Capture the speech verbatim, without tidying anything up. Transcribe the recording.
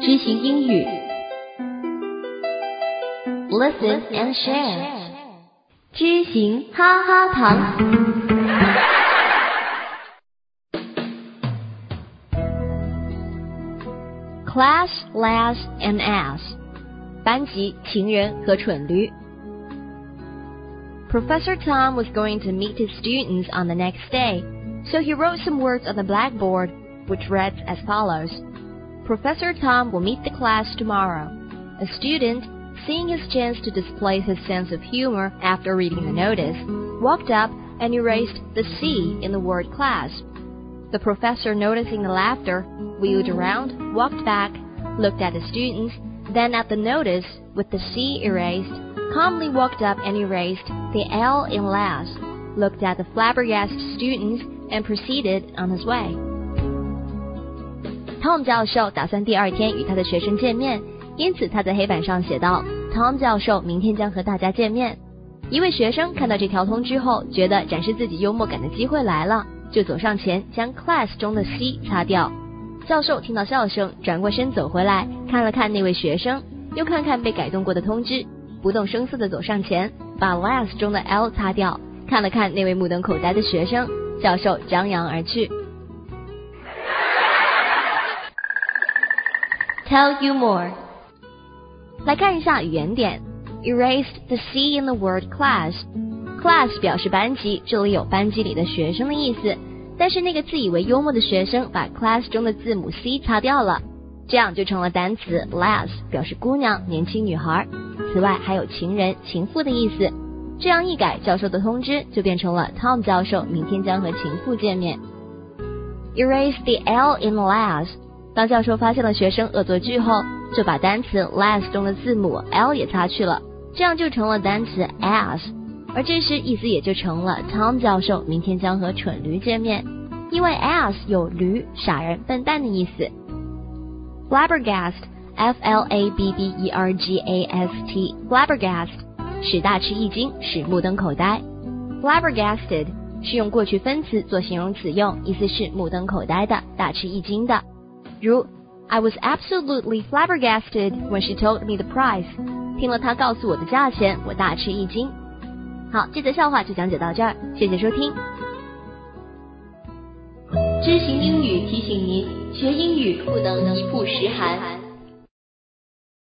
知行英语 Listen and share 知行哈哈堂Class, lass, and ass 班级、情人和蠢驴 Professor Tom was going to meet his students on the next day, so he wrote some words on the blackboard, which read as follows. Professor Tom will meet the class tomorrow. A student, seeing his chance to display his sense of humor after reading the notice, walked up and erased the C in the word class. The professor, noticing the laughter, wheeled around, walked back, looked at the students, then at the notice with the C erased, calmly walked up and erased the L in lass, looked at the flabbergasted students, and proceeded on his way. Tom 教授打算第二天与他的学生见面，因此他在黑板上写道 Tom 教授明天将和大家见面。一位学生看到这条通知后，觉得展示自己幽默感的机会来了，就走上前将 class 中的 C 擦掉。教授听到笑声，转过身走回来，看了看那位学生，又看看被改动过的通知，不动声色地走上前，把 lass 中的 L 擦掉，看了看那位目瞪口呆的学生，教授张扬而去。Tell you more 来看一下语言点 Erased the C in the word class Class 表示班级，这里有班级里的学生的意思，但是那个自以为幽默的学生把 class 中的字母 C 擦掉了，这样就成了单词 lass 表示姑娘，年轻女孩，此外还有情人，情妇的意思，这样一改，教授的通知就变成了 Tom 教授明天将和情妇见面。 Erase the L in lass当教授发现了学生恶作剧后，就把单词 lass 中的字母 L 也擦去了，这样就成了单词 ass， 而这时意思也就成了 Tom 教授明天将和蠢驴见面，因为 ass 有驴、傻人、笨蛋的意思。 Flabbergast F L A B B E R G A S T Flabbergast 使大吃一惊，使目瞪口呆。 Flabbergasted 是用过去分词做形容词用，意思是目瞪口呆的，大吃一惊的。如 I was absolutely flabbergasted when she told me the price 听了她告诉我的价钱，我大吃一惊。好，这则笑话就讲解到这儿，谢谢收听。知行英语提醒您，学英语不能一曝十寒。